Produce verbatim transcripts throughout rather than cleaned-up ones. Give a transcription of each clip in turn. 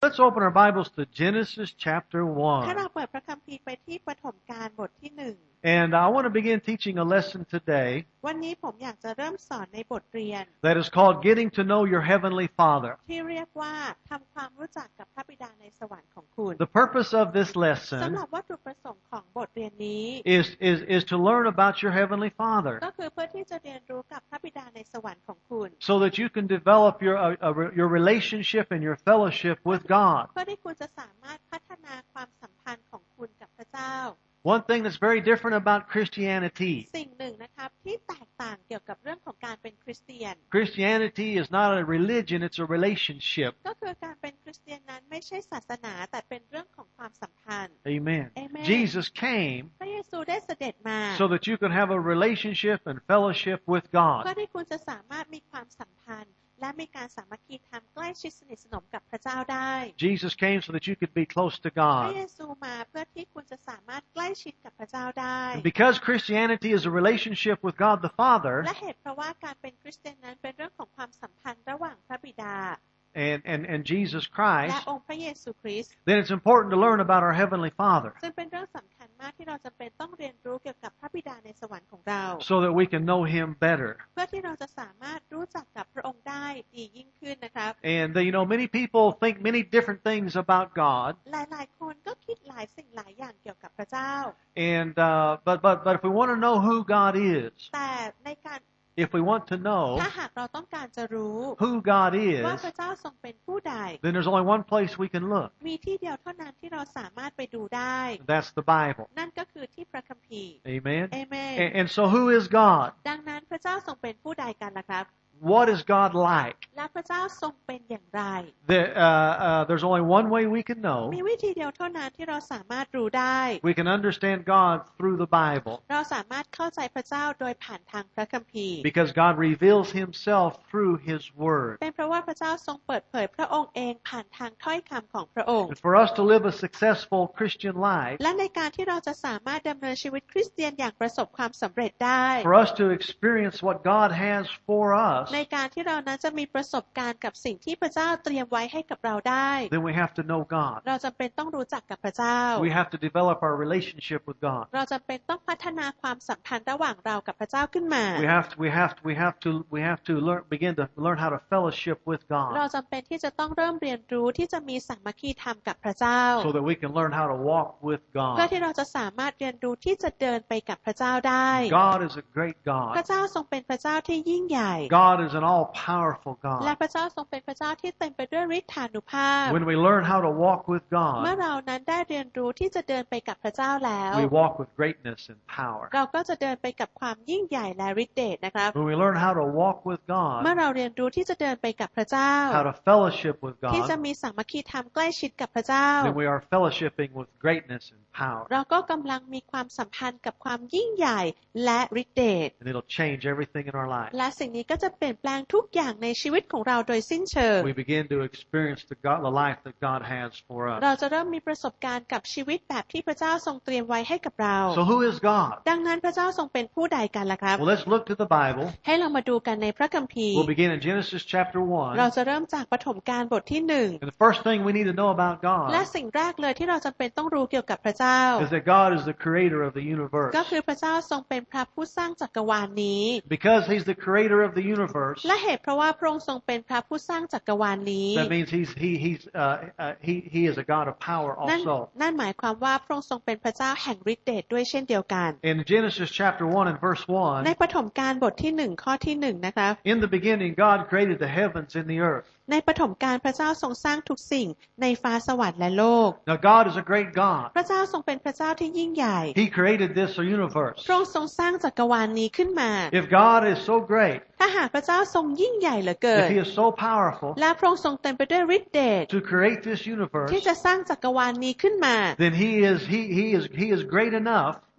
Let's open our Bibles to Genesis chapter ให้เรา one. เปิดพระคัมภีร์ไปที่ปฐมกาลบทที่หนึ่ง And I want to begin teaching a lesson today วันนี้ผมอยากจะเริ่มสอนในบทเรียน that is called Getting to Know Your Heavenly Father. ที่เรียกว่าทำความรู้จักกับพระบิดาในสวรรค์ของคุณ The purpose of this สำห lesson รับวัตถุประสงค์ของบทเรียนนี้ is, is, is to learn about your Heavenly Father ก็คือเพื่อที่จะเรียนรู้กับพระบิดาในสวรรค์ของคุณ so that you can develop your, uh, uh, your relationship and your fellowship with God. เพื่อที่คุณจะสามารถพัฒนาความสัมพันธ์ของคุณกับพระเจ้า One thing that's very different about Christianity. สิ่งหนึ่งนะครับที่แตกต่างเกี่ยวกับเรื่องของการเป็นคริสเตียน Christianity is not a religion, it's a relationship. ก็คือการเป็นคริสเตียนนั้นไม่ใช่ศาสนาแต่เป็นเรื่องของความสัมพันธ์ Amen. Amen. Jesus came พระเยซูได้เสด็จมา so that you could have a relationship and fellowship with เพื่อ God. ที่คุณจะสามารถมีความสัมพันธ์และมีการสามัคคีธรรมใกล้ชิดสนิทสนมกับพระเจ้าได้ Jesus came so that you could be close to พระ God. เยซูมาเพื่อที่คุณจะสามารถใกล้ชิดกับพระเจ้าได้ And because Christianity is a relationship with God the Father และเหตุเพราะว่าการเป็นคริสเตียนนั้นเป็นเรื่องของความสัมพันธ์ระหว่างพระบิดา and, and, and Jesus และ Christ, องค์พระเยซูคริสต์ then it's important to learn about our Heavenly Father ซึ่งเป็นเรื่องสำคัญมากที่เราจำเป็นต้องเรียนรู้เกี่ยวกับพระบิดาในสวรรค์ของเรา so that we can know Him better. เพื่อที่เราจะสามารถรู้จักกับพระองค์ได้ดียิ่งขึ้นนะครับ And, uh, you know, many people think many different things about God. หลายๆคนก็คิดหลายสิ่งหลายอย่างเกี่ยวกับพระเจ้า And, uh, but, but, but if we want to know who God is, แต่ในการ if we want to ถ้า know หากเราต้องการจะรู้ who God ว่า is, พระเจ้าทรงเป็นผู้ใด then there's only one place we can look. มีที่เดียวเท่านั้นที่เราสามารถไปดูได้ That's the Bible. นั่นก็คือที่พระคัมภีร์ Amen. เอเมน And, and so who is God? ดังนั้นพระเจ้าทรงเป็นผู้ใดกันล่ะครับ What is God like? และพระเจ้าทรงเป็นอย่างไร The, uh, uh, there's only one way we can know. มีวิธีเดียวเท่านั้นที่เราสามารถรู้ได้ We can understand God through the Bible เราสามารถเข้าใจพระเจ้าโดยผ่านทางพระคัมภีร์ because God reveals Himself through His Word. เป็นเพราะว่าพระเจ้าทรงเปิดเผยพระองค์เองผ่านทางถ้อยคำของพระองค์ And for us to live a successful Christian life, และในการที่เราจะสามารถดำเนินชีวิตคริสเตียนอย่างประสบความสำเร็จได้ for us to experience what God has for us, ในการที่เรานั้นจะมีประสบการณ์กับสิ่งที่พระเจ้าเตรียมไว้ให้กับเราได้ then we have to know God. เราจำเป็นต้องรู้จักกับพระเจ้า We have to develop our relationship with God. เราจำเป็นต้องพัฒนาความสัมพันธ์ระหว่างเรากับพระเจ้าขึ้นมา We have to, we have to, we have to, we have to learn, begin to learn how to fellowship with เรา God จำเป็นที่จะต้องเริ่มเรียนรู้ที่จะมีสามัคคีธรรมกับพระเจ้า so that we can learn how to walk with เพื่อ God. ที่เราจะสามารถเรียนรู้ที่จะเดินไปกับพระเจ้าได้ God is a great พระ God. เจ้าทรงเป็นพระเจ้าที่ยิ่งใหญ่ God is an all-powerful และ God. พระเจ้าทรงเป็นพระเจ้าที่เต็มไปด้วยฤทธานุภาพ When we learn how to walk with เมื่อ God, เรานั้นได้เรียนรู้ที่จะเดินไปกับพระเจ้าแล้ว we walk with greatness and power. เราก็จะเดินไปกับความยิ่งใหญ่และฤทธิ์เดชนะครับ When we learn how to walk with เมื่อ God, เราเรียนรู้ที่จะเดินไปกับพระเจ้า how to fellowship with ที่จะ God, มีสามัคคีธรรมใกล้ชิดกับพระเจ้า then we are fellowshipping with greatness and power. เราก็กำลังมีความสัมพันธ์กับความยิ่งใหญ่และฤทธิ์เดช And it'll change everything in our life. และสิ่งนี้ก็จะเปลี่ยนแปลงทุกอย่างในชีวิตของเราโดยสิ้นเชิง We begin to experience the, God, the life that God has for เรา us. จะเริ่มมีประสบการณ์กับชีวิตแบบที่พระเจ้าทรงเตรียมไว้ให้กับเรา So who is God? ดังนั้นพระเจ้าทรงเป็นผู้ใดกันล่ะครับ Well, let's look to the Bible. ให้เรามาดูกันในพระคัมภีร์ We'll begin in Genesis chapter เรา one. จะเริ่มจากปฐมกาลบทที่หนึ่ง And the first thing we need to know about และ God สิ่งแรกเลยที่เราจำเป็นต้องรู้เกี่ยวกับพระเจ้า is that God is the creator of the universe. ก็คือพระเจ้าทรงเป็นพระผู้สร้างจักรวาลนี้ Because He's the creator of the universe, และเหตุเพราะว่าพระองค์ทรงเป็นพระผู้สร้างจักรวาลนี้ that means He's He He's uh, uh, He He is a God of power นั่น also. นั่นหมายความว่าพระองค์ทรงเป็นพระเจ้าแห่งฤทธิ์เดชด้วยเช่นเดียวกัน In Genesis chapter one and verse ใน one, ปฐมกาลบทที่หนึ่งข้อที่หนึ่งนะคะ in the beginning God created the heavens and the earth. ในปฐมกาลพระเจ้าทรงสร้างทุกสิ่งในฟ้าสวรรค์และโลก Now God is a great God. พระเจ้าทรงเป็นพระเจ้าที่ยิ่งใหญ่ He created this universe. พระองค์ทรงสร้างจักรวาลนี้ขึ้นมา If God is so great, ถ้าหากพระเจ้าทรงยิ่งใหญ่เหลือเกิน if He is so powerful และพระองค์ทรงเต็มไปด้วยฤทธิ์เดช to create this universe, ที่จะสร้างจักรวาลนี้ขึ้นมา then He is He He is He is great enough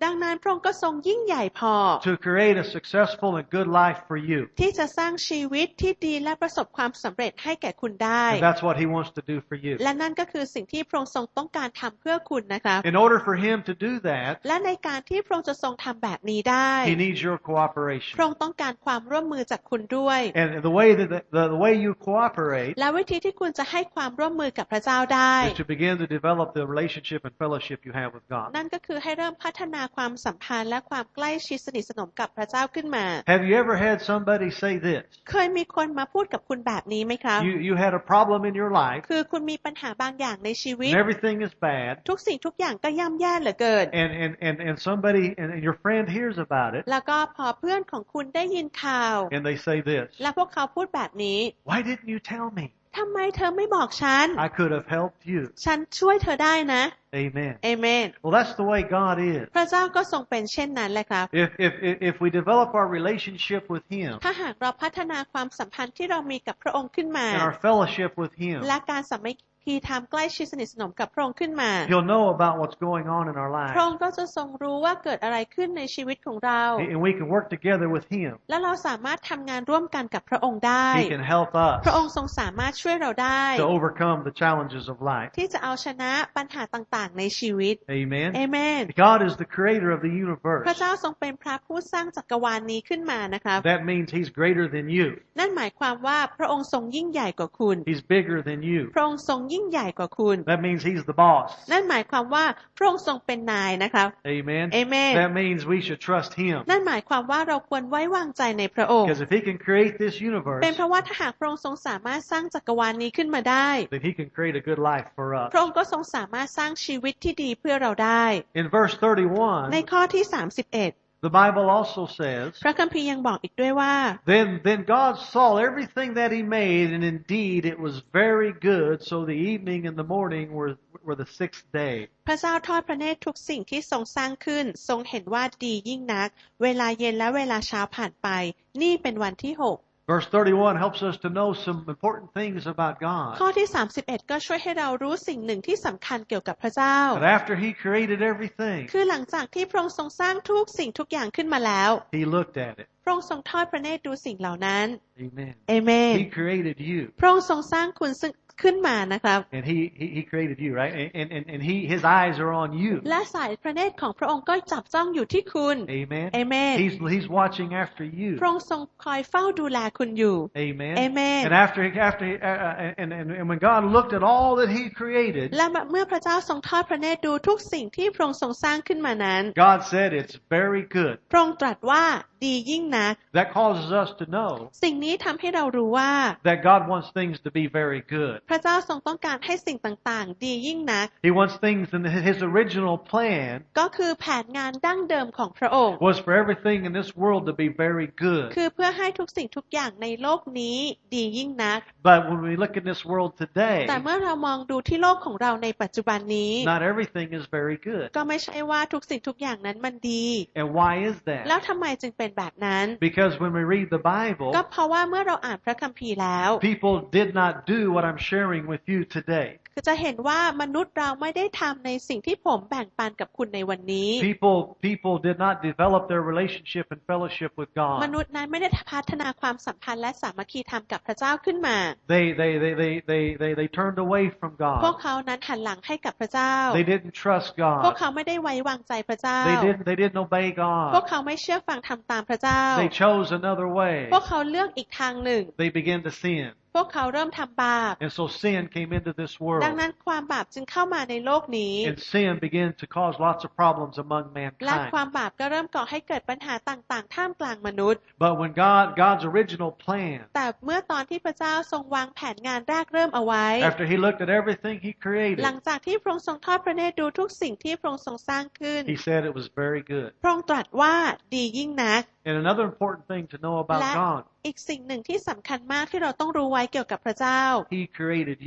ดังนั้นพระองค์ก็ทรงยิ่งใหญ่พอ to create a successful and good life for you. ที่จะสร้างชีวิตที่ดีและประสบความสำเร็จให้แก่คุณได้ And that's what he wants to do for you. และนั่นก็คือสิ่งที่พระองค์ทรงต้องการทำเพื่อคุณนะครับ In order for him to do that, และในการที่พระองค์จะทรงทำแบบนี้ได้ he needs your cooperation. พระองค์ต้องการความร่วมมือจากคุณด้วย And the way that the, the, the way you cooperate และวิธีที่คุณจะให้ความร่วมมือกับพระเจ้าได้ is to begin to develop the relationship and fellowship you have with God. นั่นก็คือให้เริ่มพัฒนาความสัมพันธ์และความใกล้ชิดสนิทสนมกับพระเจ้าขึ้นมา Have you ever had somebody say this? เคยมีคนมาพูดกับคุณแบบนี้ไหมครับ You you had a problem in your life คือคุณมีปัญหาบางอย่างในชีวิต and everything is bad, ทุกสิ่งทุกอย่างก็ย่ำแย่เหลือเกิน and and and, and somebody and your friend hears about it แล้วก็พอเพื่อนของคุณได้ยินข่าว and they say this. และพวกเขาพูดแบบนี้ Why didn't you tell me? ทำไมเธอไม่บอกฉัน I could have helped you. ฉันช่วยเธอได้นะ Amen. เอเมน Well, that's the way God is. พระเจ้าก็ทรงเป็นเช่นนั้นแหละครับ If if if if we develop our relationship with Him ถ้าหากเราพัฒนาความสัมพันธ์ที่เรามีกับพระองค์ขึ้นมา and our fellowship with Him, และการสามัคคีทำใกล้ชิดสนิทสนมกับพระองค์ขึ้นมา He'll know about what's going on in our พระอง lives, ค์ก็จะทรงรู้ว่าเกิดอะไรขึ้นในชีวิตของเรา and we can work together with Him. และเราสามารถทำงานร่วมกันกับพระองค์ได้ He can help พระอง us ค์ทรงสามารถช่วยเราได้ to overcome the challenges of life. ที่จะเอาชนะปัญหาต่างๆในชีวิต Amen. เอเมน God is the creator of the พ universe. ระเจ้าทรงเป็นพระผู้สร้างจักรวาลนี้ขึ้นมานะครับ That means He's greater than you. นั่นหมายความว่าพระองค์ทรงยิ่งใหญ่กว่าคุณ He's bigger than you. พระองค์ทรงยิ่งใหญ่กว่าคุณ That means He's the boss. นั่นหมายความว่าพระองค์ทรงเป็นนายนะครับ Amen. Amen. That means we should trust Him. นั่นหมายความว่าเราควรไว้วางใจในพระองค์ Because if He can create this universe, เป็นเพราะว่าถ้าหากพระองค์ทรงสามารถสร้างจักรวาลนี้ขึ้นมาได้ then He can create a good life for พระอ us. งค์ก็ทรงสามารถสร้างชีวิตที่ดีเพื่อเราได้ In verse ใน thirty-one, ข้อที่สามสิบเอ็ด the Bible also says, พระคัมภีร์ยังบอกอีกด้วยว่า Then then God saw everything that He made, and indeed it was very good. So the evening and the morning were were the sixth day. พระเจ้าทอดพระเนตรทุกสิ่งที่ทรงสร้างขึ้นทรงเห็นว่าดียิ่งนักเวลาเย็นและเวลาเช้าผ่านไปนี่เป็นวันที่หก Verse thirty-one helps us to know some important things about God. ข้อที่สามสิบเอ็ดก็ช่วยให้เรารู้สิ่งหนึ่งที่สำคัญเกี่ยวกับพระเจ้า But after He created everything, คือหลังจากที่พระองค์ทรงสร้างทุกสิ่งทุกอย่างขึ้นมาแล้ว He looked at it. พระองค์ทรงทอดพระเนตรดูสิ่งเหล่านั้น Amen. เอเมน He created you, พระองค์ทรงสร้างคุณซึ่งขึ้นมานะครับ and He He, he created you, right? And, and and He His eyes are on you. และสายพระเนตรของพระองค์ก็จับจ้องอยู่ที่คุณ Amen. เอเมน He's He's watching after you. พระองค์ทรงคอยเฝ้าดูแลคุณอยู่ Amen. Amen. And after after uh, uh, and, and and when God looked at all that He created, และเมื่อพระเจ้าทรงทอดพระเนตรดูทุกสิ่งที่พระองค์ทรงสร้างขึ้นมานั้น God said it's very good. พระองค์ตรัสว่าดียิ่งนัก That causes us to know สิ่งนี้ทำให้เรารู้ว่า that God wants things to be very good. พระเจ้าทรงต้องการให้สิ่งต่างๆดียิ่งนัก He wants things in His original plan ก็คือแผนงานดั้งเดิมของพระองค์ was for everything in this world to be very good. คือเพื่อให้ทุกสิ่งทุกอย่างในโลกนี้ดียิ่งนัก But when we look at this world today, แต่เมื่อเรามองดูที่โลกของเราในปัจจุบันนี้ not everything is very good. ก็ไม่ใช่ว่าทุกสิ่งทุกอย่างนั้นมันดี And why is แล้ว that? ทำไมจึงเป็นแบบนั้น Because when we read the Bible, ก็เพราะว่าเมื่อเราอ่านพระคัมภีร์แล้ว people did not do what I'm sharing with you today. คือจะเห็นว่ามนุษย์เราไม่ได้ทำในสิ่งที่ผมแบ่งปันกับคุณในวันนี้ People people did not develop their relationship and fellowship with ม God. นุษย์นั้นไม่ได้พัฒนาความสัมพันธ์และสามัคคีธรรมกับพระเจ้าขึ้นมา They they they they they they, they turned away from พวก God. เขานั้นหันหลังให้กับพระเจ้า They didn't trust พวก God. เขาไม่ได้ไว้วางใจพระเจ้า They didn't they didn't obey พวก God. เขาไม่เชื่อฟังทำตามพระเจ้า They chose another way. พวกเขาเลือกอีกทางหนึ่ง They began to sin. พวกเขาเริ่มทำบาป And so sin came into this ดัง world. นั้นความบาปจึงเข้ามาในโลกนี้ And sin began to cause lots of problems among และควา mankind. มบาปก็เริ่มก่อให้เกิดปัญหาต่างๆท่ามกลางมนุษย์ But when God God's original plan, แต่เมื่อตอนที่พระเจ้าทรงวางแผนงานแรกเริ่มเอาไว้ after He looked at everything He หลัง created, จากที่พระองค์ทรงทอดพระเนตรดูทุกสิ่งที่พระองค์ทรงสร้างขึ้น He said it was very good. พระองค์ตรัสว่าดียิ่งนัก And another important thing to know about และ God, อีกสิ่งหนึ่งที่สำคัญมากที่เราต้องรู้ไว้เกี่ยวกับพระเจ้า He created you.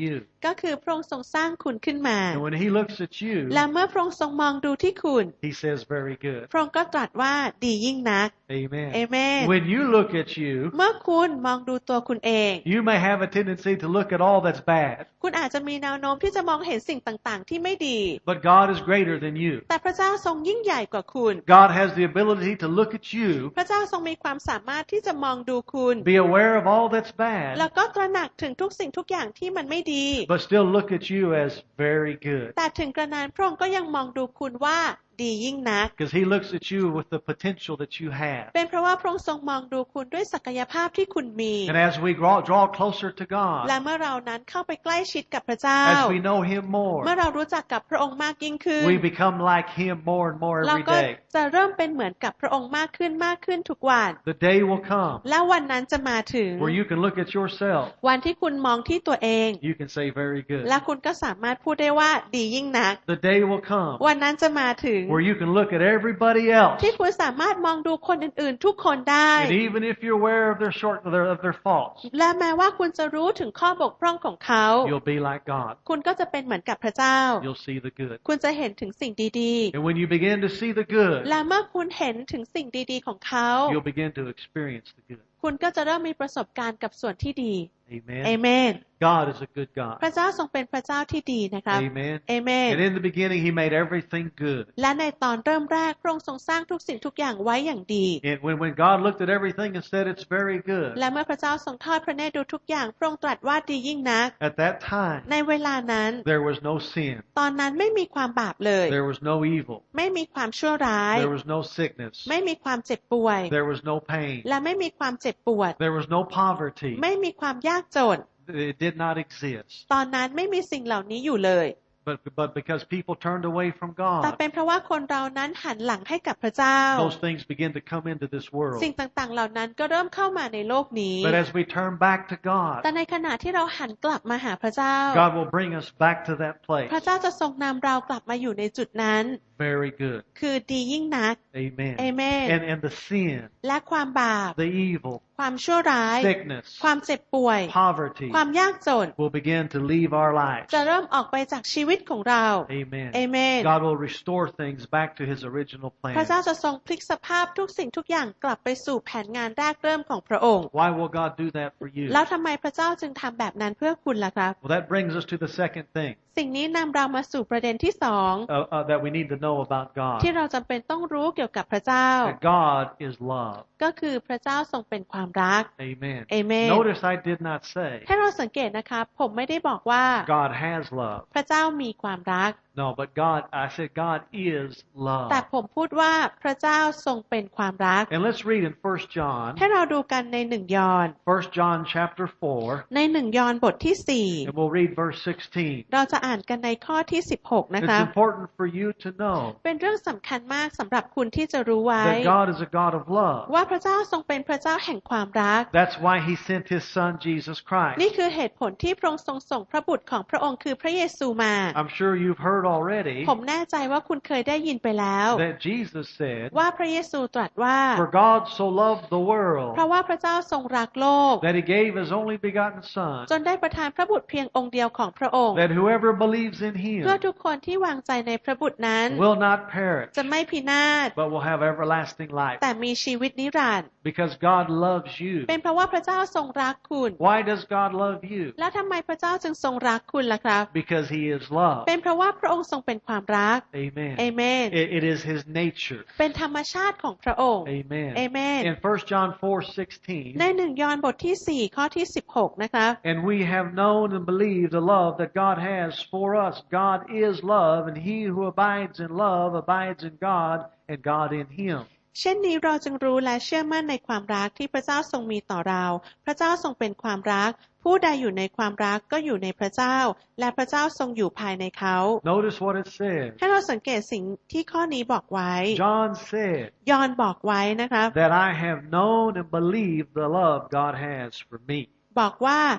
ก็คือพระองค์ทรงสร้างคุณขึ้นมา And when he looks at you, และเมื่อพระองค์ทรงมองดูที่คุณ he says very good. พระองค์ก็ตรัสว่าดียิ่งนัก Amen. เอเมน When you look at you, เมื่อคุณมองดูตัวคุณเอง you may have a tendency to look at all that's bad. คุณอาจจะมีแนวโน้มที่จะมองเห็นสิ่งต่างๆที่ไม่ดี But God is greater than you. แต่พระเจ้าทรงยิ่งใหญ่กว่าคุณ God has the ability to look at you, พระเจ้าทรงมีความสามารถที่จะมองดูคุณ be aware of all that's bad, แล้วก็ตระหนักถึงทุกสิ่งทุกอย่างที่มันไม่ดี but still look at you as very good. แต่ถึงกระนั้นพระองค์ก็ยังมองดูคุณว่าดียิ่งนัก Because he looks at you with the potential that you have. เป็นเพราะว่าพระองค์ทรงมองดูคุณด้วยศักยภาพที่คุณมี And as we draw, draw closer to และ God, เมื่อเรานั้นเข้าไปใกล้ชิดกับพระเจ้า as we know him เมื่อ more, เรารู้จักกับพระองค์มากยิ่งขึ้น we become like him more and more เรา every ก็ day. จะเริ่มเป็นเหมือนกับพระองค์มากขึ้นมากขึ้นทุกวัน The day will come และวันนั้นจะมาถึง where you can look at yourself. วันที่คุณมองที่ตัวเอง You can say very good. และคุณก็สามารถพูดได้ว่าดียิ่งนัก The day will come วันนั้นจะมาถึง where you can look at everybody else. ที่คุณสามารถมองดูคนอื่นๆทุกคนได้ And even if you're aware of their short, of their, of their faults, และแม้ว่าคุณจะรู้ถึงข้อบกพร่องของเขา you'll be like God. คุณก็จะเป็นเหมือนกับพระเจ้า You'll see the good. คุณจะเห็นถึงสิ่งดี And when you begin to see the ๆ good, และเมื่อคุณเห็นถึงสิ่งดีๆของเขา you'll begin to experience the good. คุณก็จะเริ่มมีประสบการณ์กับส่วนที่ดี Amen. เอเมน God is a good God. พระเจ้าทรงเป็นพระเจ้าที่ดีนะครับ Amen. เอเมน And in the beginning, he made everything good. และในตอนเริ่มแรกพระองค์ทรงสร้างทุกสิ่งทุกอย่างไว้อย่างดี And when, when God looked at everything and said it's very good, และเมื่อพระเจ้าทรงทอดพระเนตรดูทุกอย่างพระองค์ตรัสว่าดียิ่งนัก at that time, ในเวลานั้น there was no sin. ตอนนั้นไม่มีความบาปเลย There was no evil. ไม่มีความชั่วร้าย There was no sickness. ไม่มีความเจ็บป่วย There was no pain. และไม่มีความเจ็บปวด There was no poverty. ไม่มีความยากจน It did not exist. ตอนนั้นไม่มีสิ่งเหล่านี้อยู่เลย But, but because people turned away from แต่ God, เป็นเพราะว่าคนเรานั้นหันหลังให้กับพระเจ้า those things begin to come into this world. สิ่งต่างๆ เหล่านั้นก็เริ่มเข้ามาในโลกนี้ But as we turn back to แต่ God, ในขณะที่เราหันกลับมาหาพระเจ้า God will bring us back to that พระ place. เจ้าจะทรงนำเรากลับมาอยู่ในจุดนั้น Very good. คือดียิ่งนัก Amen. Amen. And, and the sin, และความบาป the evil, ความชั่วร้าย sickness, ความเจ็บป่วย poverty ความยากจน will begin to leave our lives. จะเริ่มออกไปจากชีวิตของเรา Amen. เอเมน God will restore things back to his original พระเจ้า plan. จะทรงพลิกสภาพทุกสิ่งทุกอย่างกลับไปสู่แผนงานแรกเริ่มของพระองค์ Why will God do that for you? แล้วทำไมพระเจ้าจึงทำแบบนั้นเพื่อคุณล่ะครับ Well, that brings us to the second thing สิ่งนี้นำเรามาสู่ประเด็นที่สอง uh, uh, that we need to know about God. ที่เราจำเป็นต้องรู้เกี่ยวกับพระเจ้า That God is love. ก็คือพระเจ้าทรงเป็นความรัก Amen. Amen. Notice I did not say ให้เราสังเกตนะครับผมไม่ได้บอกว่า God has love. พระเจ้ามีความรัก No, but God, I said God is love. แต่ผมพูดว่าพระเจ้าทรงเป็นความรัก And let's read in First John, ให้เราดูกันในหนึ่งยอห์น First John chapter four, ในหนึ่งยอห์นบทที่สี่ and we'll read verse sixteen. เราจะอ่านกันในข้อที่สิบหกนะ It's คะ important for you to know เป็นเรื่องสำคัญมากสำหรับคุณที่จะรู้ไว้ that God is a God of love. ว่าพระเจ้าทรงเป็นพระเจ้าแห่งความรัก That's why he sent his son Jesus นี่ Christ. คือเหตุผลที่พระองค์ทรงส่งพระบุตรของพระองค์คือพระเยซูมา I'm sure you've heard already ผมแน่ใจว่าคุณเคยได้ยินไปแล้ว that Jesus said, ว่าพระเยซูตรัสว่า For God so loved the เพราะ world ว่าพระเจ้าทรงรักโลก that he gave his only begotten son, จนได้ประทานพระบุตรเพียงองค์เดียวของพระองค์ that whoever believes in เพื่อ him ทุกคนที่วางใจในพระบุตรนั้น will not perish, จะไม่พินาศ but will have everlasting life. แต่มีชีวิตนิรันดร์ Because God loves you. เป็นเพราะว่าพระเจ้าทรงรักคุณ Why does God love you? แล้วทำไมพระเจ้าจึงทรงรักคุณล่ะครับ Because he is love. เป็นเพราะว่าพระองค์ทรงเป็นความรัก Amen. เอเมน It, it is his nature. เป็นธรรมชาติของพระองค์ Amen. เอเมน In First John four sixteen, ในหนึ่งยอห์นบทที่สี่ข้อที่สิบหกนะครับ and we have known and believed the love that God has for us. God is love, and he who abides in love abides in God, and God in him. เช่นนี้เราจึงรู้และเชื่อมั่นในความรักที่พระเจ้าทรงมีต่อเรา พระเจ้าทรงเป็นความรัก ผู้ใดอยู่ในความรักก็อยู่ในพระเจ้า และพระเจ้าทรงอยู่ภายในเขา Notice what it says. ให้เราสังเกตสิ่งที่ข้อนี้บอกไว้ John said ยอห์นบอกไว้นะครับ that I have known and believed the love God has for me. บอกว่า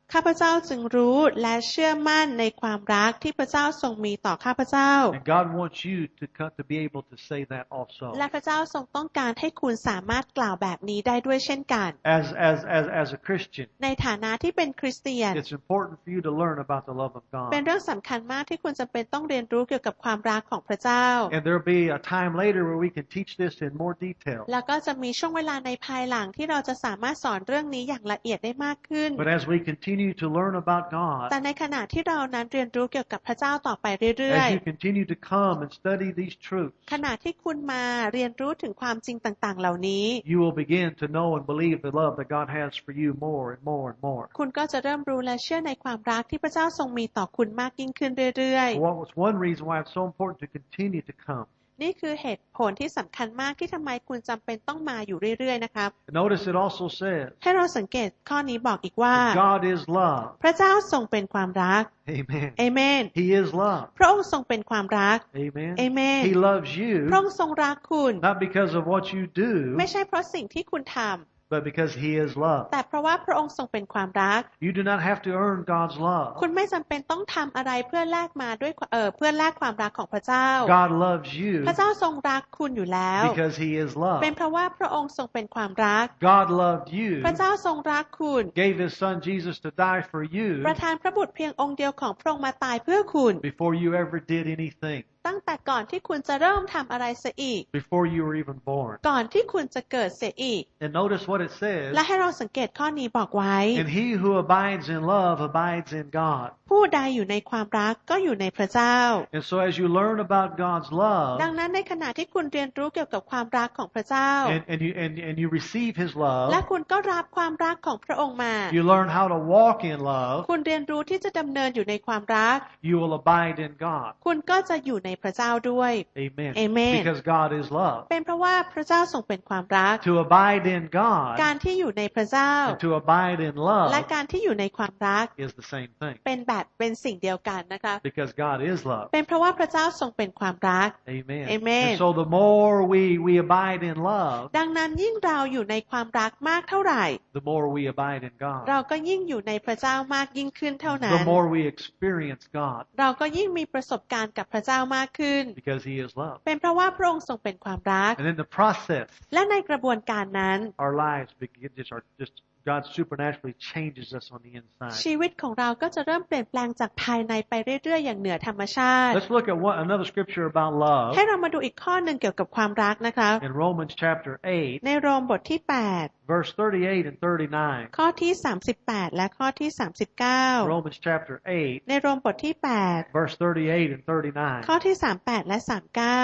ข้าพเจ้าจึงรู้และเชื่อมั่นในความรักที่พระเจ้าทรงมีต่อข้าพเจ้า And God wants you to come, to be able to say that also. และพระเจ้าทรงต้องการให้คุณสามารถกล่าวแบบนี้ได้ด้วยเช่นกัน As as as as a Christian, ในฐานะที่เป็นคริสเตียน it's important for you to learn about the love of เป็น God. เรื่องสำคัญมากที่คุณจำเป็นต้องเรียนรู้เกี่ยวกับความรักของพระเจ้า And there'll be a time later where we can teach this in more detail. แล้วก็จะมีช่วงเวลาในภายหลังที่เราจะสามารถสอนเรื่องนี้อย่างละเอียดได้มากขึ้น But as we continue to learn about God, แต่ในขณะที่เรานั้นเรียนรู้เกี่ยวกับพระเจ้าต่อไปเรื่อย as you continue to come and study these truths, ๆ ขณะที่คุณมาเรียนรู้ถึงความจริงต่างๆ เหล่านี้ you will begin to know and believe the love that God has for you more and more and more. คุณก็จะเริ่มรู้และเชื่อในความรักที่พระเจ้าทรงมีต่อคุณมากยิ่งขึ้นเรื่อย What was one reason why it's so important to continue to come. ๆ นี่คือเหตุผลที่สำคัญมากที่ทำไมคุณจำเป็นต้องมาอยู่เรื่อยๆ นะครับ Notice it also says, ให้เราสังเกตข้อนี้บอกอีกว่า God is love. พระเจ้าทรงเป็นความรัก Amen. เอเมน He is love. พระองค์ทรงเป็นความรัก Amen. Amen. He loves you, พระองค์ทรงรักคุณ not because of what you do, ไม่ใช่เพราะสิ่งที่คุณทำ but because He is love. แต่เพราะว่าพระองค์ทรงเป็นความรัก You do not have to earn God's love. คุณไม่จำเป็นต้องทำอะไรเพื่อแลกมาด้วยเอ่อเพื่อแลกความรักของพระเจ้า God loves you พระเจ้าทรงรักคุณอยู่แล้ว because He is love. เป็นเพราะว่าพระองค์ทรงเป็นความรัก God loved you, พระเจ้าทรงรักคุณ gave His Son Jesus to die for you ประทานพระบุตรเพียงองค์เดียวของพระองค์มาตายเพื่อคุณ before you ever did anything, ตั้งแต่ก่อนที่คุณจะเริ่มทำอะไรเสียอีก before you were even born. ก่อนที่คุณจะเกิดเสียอีก And notice what it says, และให้เราสังเกตข้อนี้บอกไว้ and he who abides in love abides in God. ผู้ใดอยู่ในความรักก็อยู่ในพระเจ้า And so as you learn about God's love, ดังนั้นในขณะที่คุณเรียนรู้เกี่ยวกับความรักของพระเจ้า and, and you and, and you receive His love, และคุณก็รับความรักของพระองค์มา you learn how to walk in love, คุณเรียนรู้ที่จะดำเนินอยู่ในความรัก you will abide in God. คุณก็จะอยู่ในพระเจ้าด้วย Amen. Amen. Because God is love. เป็นเพราะว่าพระเจ้าทรงเป็นความรัก To abide in God การที่อยู่ในพระเจ้า and to abide in และ love การที่อยู่ในความรัก is the same thing. เป็นแบบเป็นสิ่งเดียวกันนะคะ Because God is love. เป็นเพราะว่าพระเจ้าทรงเป็นความรัก Amen. Amen. And so the more we, we abide in love, ดังนั้นยิ่งเราอยู่ในความรักมากเท่าไหร่ the more we abide in God. เราก็ยิ่งอยู่ในพระเจ้ามากยิ่งขึ้นเท่านั้ The น more we experience God เราก็ยิ่งมีประสบการณ์กับพระเจ้ามากขึ้น because He is love. เป็นเพราะว่าพระองค์ทรงเป็นความรัก And in the process, และในกระบวนการนั้น our lives begin just, are just God supernaturally changes us on the inside. ชีวิตของเราก็จะเริ่มเปลี่ยนแปลงจากภายในไปเรื่อยๆอย่างเหนือธรรมชาติ Let's look at one, another scripture about love ให้เรามาดูอีกข้อหนึ่งเกี่ยวกับความรักนะคะ in Romans chapter eight, ในโรมบทที่แปด verse thirty-eight and thirty-nine. ข้อที่สามสิบแปดและข้อที่สามสิบเก้า Romans chapter eight, ในโรมบทที่แปด verse thirty-eight and thirty-nine. ข้อที่สามสิบแปดและสามสิบเก้า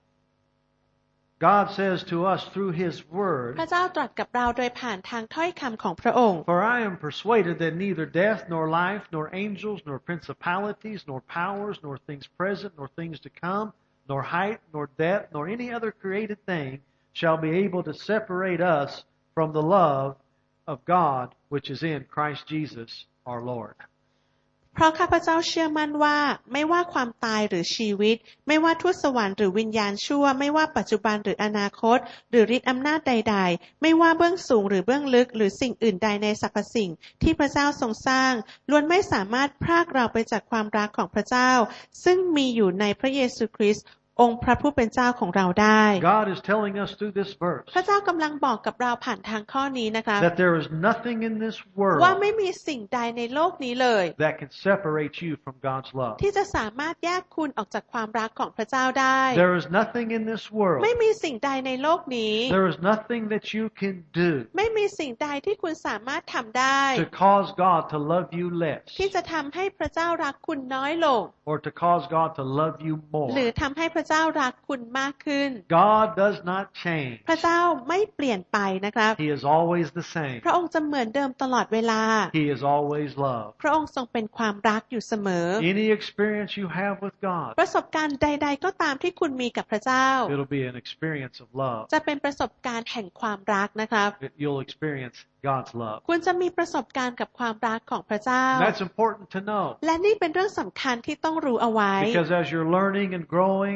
God says to us through His พ word, ระเจ้าตรัสกับเราโดยผ่านทางถ้อยคำของพระองค์ For I am persuaded that neither death, nor life, nor angels, nor principalities, nor powers, nor things present, nor things to come, nor height, nor depth, nor any other created thing shall be able to separate us from the love of God which is in Christ Jesus our Lord. เพราะข้าพเจ้าเชื่อมั่นว่าไม่ว่าความตายหรือชีวิตไม่ว่าทูตสวรรค์หรือวิญญาณชั่วไม่ว่าปัจจุบันหรืออนาคตหรือฤทธิอำนาจใดๆไม่ว่าเบื้องสูงหรือเบื้องลึกหรือสิ่งอื่นใดในสรรพสิ่งที่พระเจ้าทรงสร้างล้วนไม่สามารถพรากเราไปจากความรักของพระเจ้าซึ่งมีอยู่ในพระเยซูคริสต์องค์พระผู้เป็นเจ้าของเราได้ God is telling us through this verse พระเจ้ากำลังบอกกับเราผ่านทางข้อนี้นะคะ that there is nothing in this world ว่าไม่มีสิ่งใดในโลกนี้เลย that can separate you from God's love. ที่จะสามารถแยกคุณออกจากความรักของพระเจ้าได้ There is nothing in this world. ไม่มีสิ่งใดในโลกนี้ There is nothing that you can do ไม่มีสิ่งใดที่คุณสามารถทำได้ to cause God to love you less ที่จะทำให้พระเจ้ารักคุณน้อยลง or to cause God to love you หรือ more. ทำให้พระเจ้ารักคุณมากขึ้น God does not change. พระเจ้าไม่เปลี่ยนไปนะครับ He is always the same. พระองค์จะเหมือนเดิมตลอดเวลา He is always love. พระองค์ทรงเป็นความรักอยู่เสมอ Any experience you have with God, ประสบการณ์ใด ๆ ก็ตามที่คุณมีกับพระเจ้า it'll be an experience of love. จะเป็นประสบการณ์แห่งความรักนะครับ You'll experience God's love. คุณจะมีประสบการณ์กับความรักของพระเจ้า That's important to know และนี่เป็นเรื่องสำคัญที่ต้องรู้เอาไว้ because as you're learning and growing,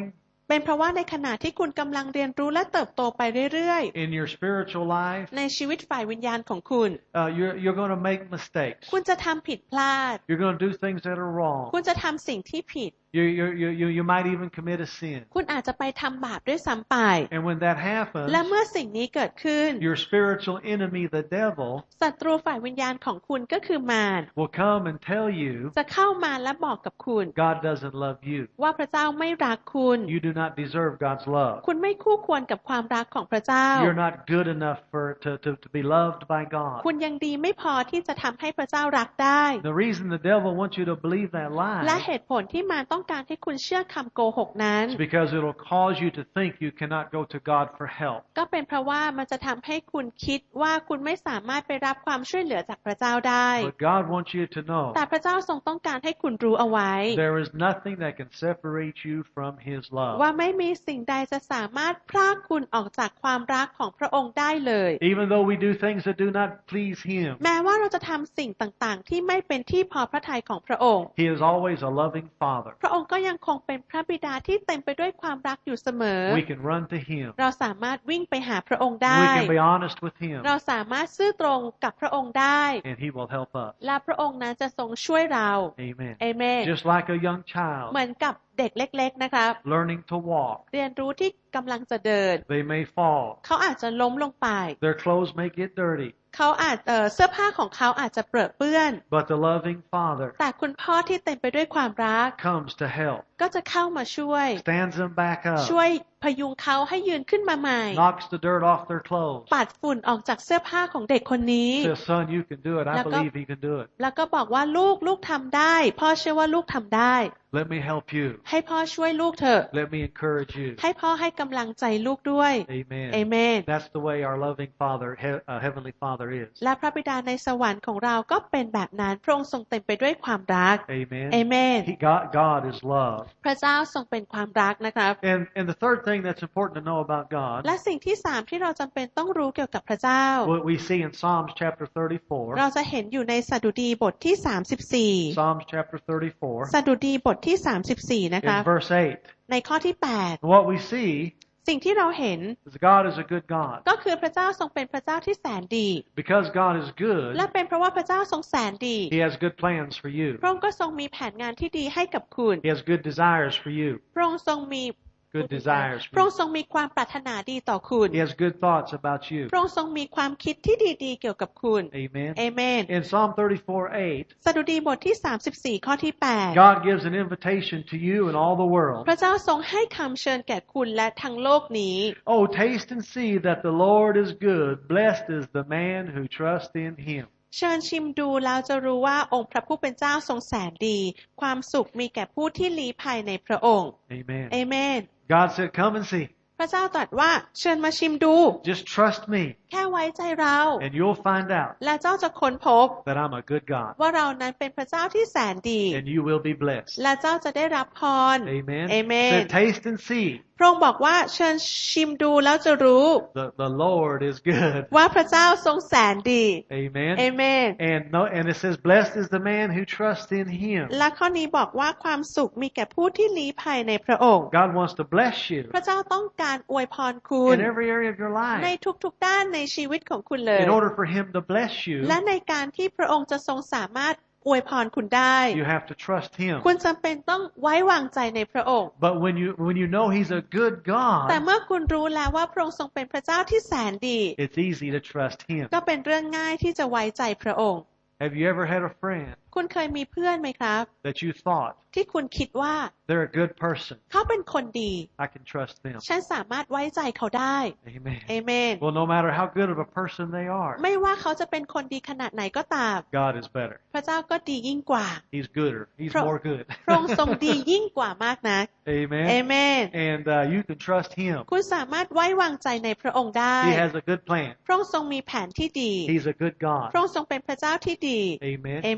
เป็นเพราะว่าในขณะที่คุณกำลังเรียนรู้และเติบโตไปเรื่อยๆ in your spiritual life ในชีวิตฝ่ายวิญญาณของคุณ uh, you're you're going to make mistakes คุณจะทำผิดพลาด you're going to do things that are wrong คุณจะทำสิ่งที่ผิด you you you you might even commit a sin คุณอาจจะไปทำบาปด้วยซ้ำไป and when that happens และเมื่อสิ่งนี้เกิดขึ้น your spiritual enemy the devil ศัตรูฝ่ายวิญญาณของคุณก็คือมาร will come and tell you จะเข้ามาและบอกกับคุณ God doesn't love you ว่าพระเจ้าไม่รักคุณ you do not deserve God's love คุณไม่คู่ควรกับความรักของพระเจ้า you're not good enough for to to to be loved by God คุณยังดีไม่พอที่จะทำให้พระเจ้ารักได้ the reason the devil wants you to believe that lie และเหตุผลที่มารต้องการให้คุณเชื่อคำโกหกนั้น is because it'll cause you to think you cannot go to God for help ก็เป็นเพราะว่ามันจะทำให้คุณคิดว่าคุณไม่สามารถไปรับความช่วยเหลือจากพระเจ้าได้ but God wants you to know แต่พระเจ้าทรงต้องการให้คุณรู้เอาไว้ there is nothing that can separate you from His love ว่าไม่มีสิ่งใดจะสามารถพรากคุณออกจากความรักของพระองค์ได้เลย even though we do things that do not please Him แม้ว่าเราจะทำสิ่งต่างๆที่ไม่เป็นที่พอพระทัยของพระองค์ He is always a loving Father พระองค์ก็ยังคงเป็นพระบิดาที่เต็มไปด้วยความรักอยู่เสมอ we can run to Him เราสามารถวิ่งไปหาพระองค์ได้ we can be honest with Him เราสามารถซื่อตรงกับพระองค์ได้ and He will help us และพระองค์นั้นจะทรงช่วยเรา Amen เอเมน just like a young child เหมือนกับเด็กเล็กๆนะครับ learning to walk เรียนรู้ที่กำลังจะเดิน they may fall เขาอาจจะล้มลงไป their clothes may get dirty เขาอาจเอ่อเสื้อผ้าของเขาอาจจะเปรอะเปื้อน but the loving Father แต่คุณพ่อที่เต็มไปด้วยความรัก comes to help ก็จะเข้ามาช่วย stands them back up ช่วยพยุงเขาให้ยืนขึ้นมาใหม่ knocks the dirt off their clothes ปัดฝุ่นออกจากเสื้อผ้าของเด็กคนนี้ says son you can do it I believe he can do it แล้วก็บอกว่าลูกลูกทำได้พ่อเชื่อว่าลูกทำได้ let me help you ให้พ่อช่วยลูกเถอะ let me encourage you ให้พ่อให้กำลังใจลูกด้วย Amen เอเมน that's the way our loving Father he- uh, heavenly Father is และพระบิดาในสวรรค์ของเราก็เป็นแบบนั้นพระองค์ทรงเต็มไปด้วยความรัก Amen เอเมน he, God, God is love พระเจ้าทรงเป็นความรักนะครับ and and the third thing that's important to know about God และสิ่งที่สามที่เราจำเป็นต้องรู้เกี่ยวกับพระเจ้า what we see in Psalms chapter thirty-four เราจะเห็นอยู่ในสดุดีบทที่สามสิบสี่ Psalms chapter thirty-four สดุดีบทที่สามสิบสี่นะ in คะ verse eight ในข้อที่แปด what we see สิ่งที่เราเห็น is God is a good God ก็คือพระเจ้าทรงเป็นพระเจ้าที่แสนดี because God is good และเป็นเพราะว่าพระเจ้าทรงแสนดี He has good plans for you พระองค์ก็ทรงมีแผนงานที่ดีให้กับคุณ He has good desires for you พระองค์ทรงมี good desires พระ for อง you ค์ทรงมีความปรารถนาดีต่อคุณ He has good thoughts about you พระองค์ทรงมีความคิดที่ดีๆเกี่ยวกับคุณ Amen เอเมน in Psalm thirty-four eight สดุดีบทที่สามสิบสี่ข้อที่แปด God gives an invitation to you and all the world พระเจ้าทรงให้คำเชิญแก่คุณและทั้งโลกนี้ Oh taste and see that the Lord is good blessed is the man who trusts in Him เชิญชิมดูแล้วจะรู้ว่าองค์พระผู้เป็นเจ้าทรงแสนดีความสุขมีแก่ผู้ที่ลี้ภัยในพระองค์ Amen เอเมน God said come and see พระเจ้าตรัสว่าเชิญมาชิมดู just trust me แค่ไว้ใจเรา and you'll find out และเจ้าจะค้นพบ that I'm a good God ว่าเรานั้นเป็นพระเจ้าที่แสนดี and you will be blessed และเจ้าจะได้รับพร Amen เอเมน Said taste and see พระองค์บอกว่าเชิญชิมดูแล้วจะรู้ the the Lord is good ว่าพระเจ้าทรงแสนดี Amen เอเมน and no and it says blessed is the man who trusts in Him และข้อนี้บอกว่าความสุขมีแก่ผู้ที่ลี้ภัยในพระองค์ God wants to bless you พระเจ้าต้องการอวยพรคุณ in every area of your ใน life ทุกๆด้านในชีวิตของคุณเลย in order for Him to bless you และในการที่พระองค์จะทรงสามารถอวยพรคุณได้ you have to trust Him คุณจำเป็นต้องไว้วางใจในพระองค์ but when you when you know He's a good แต่ God เมื่อคุณรู้แล้วว่าพระองค์ทรงเป็นพระเจ้าที่แสนดี it's easy to trust Him ก็เป็นเรื่องง่ายที่จะไว้ใจพระองค์ have you ever had a friend คุณเคยมีเพื่อนไหมครับ that you thought ที่คุณคิดว่า they're a good person เขาเป็นคนดี I can trust them ฉันสามารถไว้ใจเขาได้ Amen เอเมน well no matter how good of a person they are ไม่ว่าเขาจะเป็นคนดีขนาดไหนก็ตาม God is better พระเจ้าก็ดียิ่งกว่า He's gooder He's พระ more good พระองค์ทรงดียิ่งกว่ามากนัก Amen เอเมน and uh, you can trust Him คุณสามารถไว้วางใจในพระองค์ได้ He has a good plan พระองค์ทรงมีแผนที่ดี He's a good God พระองค์ทรงเป็นพระเจ้าที่ดี Amen Amen He's a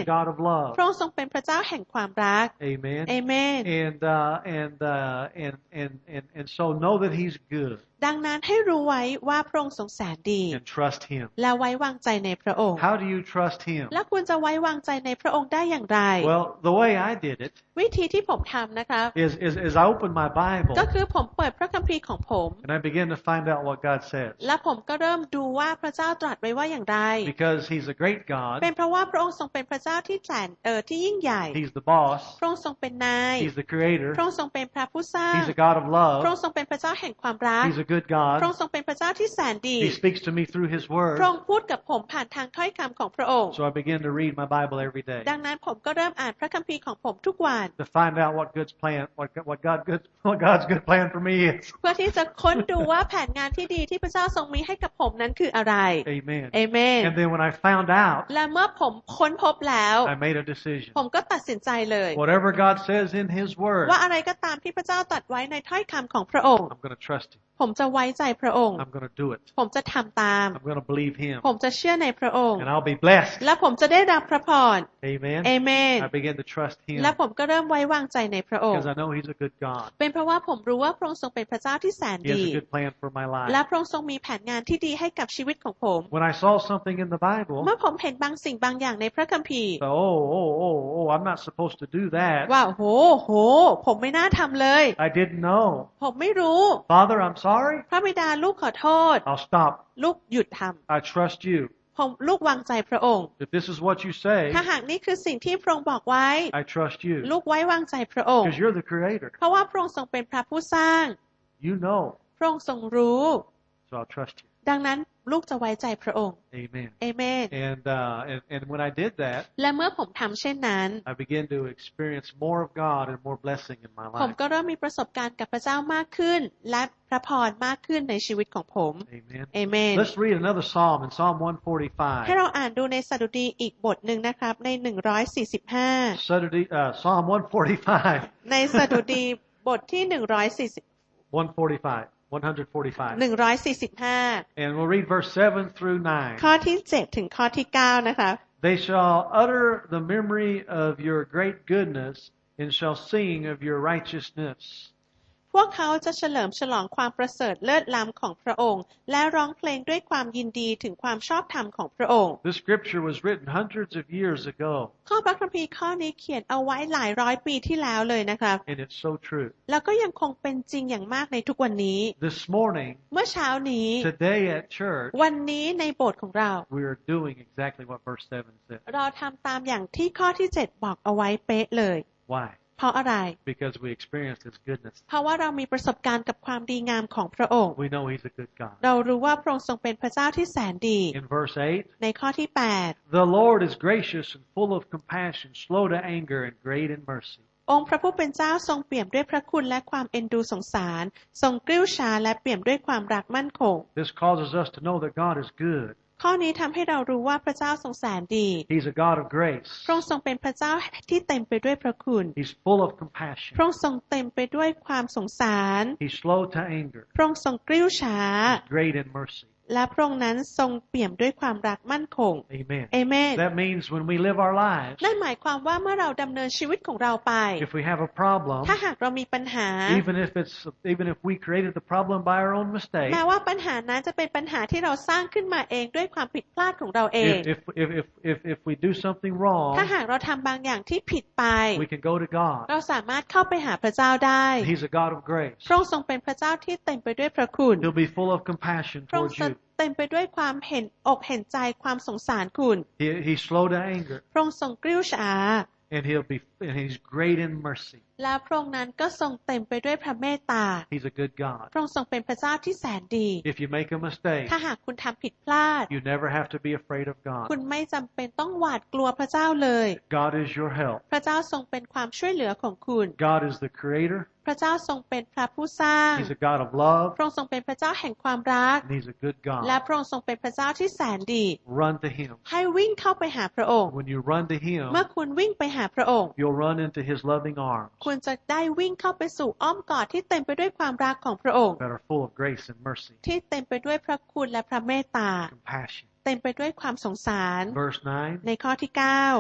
God of love. พระองค์ทรงเป็นพระเจ้าแห่งความรัก Amen. Amen. And uh, and uh, and and and and so know that He's good. ดังนั้นให้รู้ไว้ว่าพระองค์ทรงแสนดี And trust Him. และไว้วางใจในพระองค์ How do you trust Him? และคุณจะไว้วางใจในพระองค์ได้อย่างไร Well, the way I did it วิธีที่ผมทำนะครับ is is is I opened my Bible ก็คือผมเปิดพระคัมภีร์ของผม and I began to find out what God says. และผมก็เริ่มดูว่าพระเจ้าตรัสไว้ว่าอย่างไร Because He's a great God. เป็นเพราะว่าพระองค์ทรงเป็นพระเจ้าที่แสนเออที่ยิ่งใหญ่ He's the boss. พระองค์ทรงเป็นนาย He's the creator. พระองค์ทรงเป็นพระผู้สร้าง He's a God of พระอง love. ค์ทรงเป็นพระเจ้าแห่งความรัก He's a good พระอง God. ค์ทรงเป็นพระเจ้าที่แสนดี He speaks to me through His พ word. ระองค์พูดกับผมผ่านทางถ้อยคำของพระองค์ So I began to read my Bible every day ดังนั้นผมก็เริ่มอ่านพระคัมภีร์ของผมทุกวัน to find out what God's plan, what what God good, what God's good plan for me is. เพื่อที่จะค้นดูว่าแผนงานที่ดีที่พระเจ้าทรงมีให้กับผมนั้นคืออะไร Amen. เอเมน And then when I found out, และเมื่อผมค้นพบแล้ว I made a decision. ผมก็ตัดสินใจเลย Whatever God says in His word, ว่าอะไรก็ตามที่พระเจ้าตรัสไว้ในถ้อยคำของพระองค์ I'm going to trust Him. ผมจะไว้ใจพระองค์ I'm going to do it. ผมจะทำตาม I'm going to believe Him. ผมจะเชื่อในพระองค์ And I'll be blessed. และผมจะได้รับพระพร Amen. เอเมน I begin to trust Him และผมก็เริ่มไว้วางใจในพระองค์ because I know He's a good God. เป็นเพราะว่าผมรู้ว่าพระองค์ทรงเป็นพระเจ้าที่แสน He ดี has a good plan for my และ life. พระองค์ทรงมีแผนงานที่ดีให้กับชีวิตของผม When I saw something in the Bible, เมื่อผมเห็นบางสิ่งบางอย่างในพระคัมภีร์ so, oh, oh, oh, oh, I'm not supposed to do that. ว่าโหโหผมไม่น่าทำเลย I didn't know. ผมไม่รู้ Father, I'm sorry. พระบิดาลูกขอโทษ I'll stop. ลูกหยุดท I trust you. ำผมลูกวางใจพระองค์ If this is what you say, ถ้าหากนี่คือสิ่งที่พระองค์บอกไว้ I trust you ลูกไว้วางใจพระองค์ because you're the creator. เพราะว่าพระองค์ทรงเป็นพระผู้สร้าง You know. พระองค์ทรงรู้ So I'll trust you. ดังนั้นลูกจะไว้ใจพระองค์ Amen. เอเมน And, uh, and, and when I did that, และเมื่อผมทำเช่นนั้น I began to experience more of God and more blessing in my ผม life. ก็เริ่มมีประสบการณ์กับพระเจ้ามากขึ้น และพระพรมากขึ้นในชีวิตของผม Amen. เอเมน Let's read another psalm in Psalm ให้ one forty-five. เราอ่านดูในสดุดีอีกบทหนึ่งนะครับในหนึ่งร้อยสี่สิบห้า Saturday, uh, Psalm one forty-five. ในสดุดีบทที่หนึ่งร้อยสี่สิบ one forty-five. one forty-five. หนึ่งร้อยสี่สิบห้า And we'll read verse seven through nine. ข้อที่เจ็ดถึงข้อที่เก้านะคะ They shall utter the memory of your great goodness and shall sing of your righteousness. พวกเขาจะเฉลิมฉลองความประเสริฐเลิศล้ำของพระองค์และร้องเพลงด้วยความยินดีถึงความชอบธรรมของพระองค์ This scripture was written hundreds of years ago. ข้อพระคัมภีร์ข้อนี้เขียนเอาไว้หลายร้อยปีที่แล้วเลยนะครับ And it's so true. แล้วก็ยังคงเป็นจริงอย่างมากในทุกวันนี้ This morning, เมื่อเช้านี้ today at church, วันนี้ในโบสถ์ของเรา we are doing exactly what verse seven said. เราทำตามอย่างที่ข้อที่เจ็ดบอกเอาไว้เป๊ะเลย Why? เพราะอะไร Because we experienced His goodness. เพราะว่าเรามีประสบการณ์กับความดีงามของพระองค์ We know He's a good God. เรารู้ว่าพระองค์ทรงเป็นพระเจ้าที่แสนดี In verse eight, ในข้อที่แปด the Lord is gracious and full of compassion, slow to anger and great in mercy. องค์พระผู้เป็นเจ้าทรงเปี่ยมด้วยพระคุณและความเอ็นดูสงสารทรงกริ้วช้าและเปี่ยมด้วยความรักมั่นคง This causes us to know that God is good. ข้อนี้ทำให้เรารู้ว่าพระเจ้าทรงแสนดี He's a God of grace. พระองค์ทรงเป็นพระเจ้าที่เต็มไปด้วยพระคุณ He's full of compassion. พระองค์ทรงเต็มไปด้วยความสงสาร He's slow to anger. พระองค์ทรงกริ้วช้า He's great in mercy. และพระองค์นั้นทรงเปี่ยมด้วยความรักมั่นคง Amen. เอเมน That means when we live our lives, นั่นหมายความว่าเมื่อเราดำเนินชีวิตของเราไป if we have a problem, ถ้าหากเรามีปัญหา even if it's even if we created the problem by our own mistake, แม้ว่าปัญหานั้นจะเป็นปัญหาที่เราสร้างขึ้นมาเองด้วยความผิดพลาดของเราเอง if if if if if we do something wrong, ถ้าหากเราทำบางอย่างที่ผิดไป we can go to God. เราสามารถเข้าไปหาพระเจ้าได้ He's a God of grace. พระองค์ทรงเป็นพระเจ้าที่เต็มไปด้วยพระคุณ He'll be full of compassion พระองค์ towards you. เต็มไปด้วยความเห็นอกเห็นใจความสงสารคุณ He, he's slow to anger, พระองค์ทรงกริ้วช้า and he'll be and he's great in mercy. และพระองค์นั้นก็ทรงเต็มไปด้วยพระเมตตา He's a good God. พระองค์ทรงเป็นพระเจ้าที่แสนดี If you make a mistake, ถ้าหากคุณทำผิดพลาด you never have to be afraid of God. คุณไม่จำเป็นต้องหวาดกลัวพระเจ้าเลย God is your help. พระเจ้าทรงเป็นความช่วยเหลือของคุณ God is the creator. พระเจ้าทรงเป็นพระผู้สร้าง He's a God of love. พระองค์ทรงเป็นพระเจ้าแห่งความรัก And he's a good และ God. พระองค์ทรงเป็นพระเจ้าที่แสนดี Run to him. ให้วิ่งเข้าไปหาพระองค์ When you run to him, เมื่อคุณวิ่งไปหาพระองค์ you'll run into his loving arms คุณจะได้วิ่งเข้าไปสู่อ้อมกอดที่เต็มไปด้วยความรักของพระองค์ that are full of grace and mercy, ที่เต็มไปด้วยพระคุณและพระเมตตา compassion. เต็มไปด้วยความสงสาร Verse nine, ในข้อที่เก้า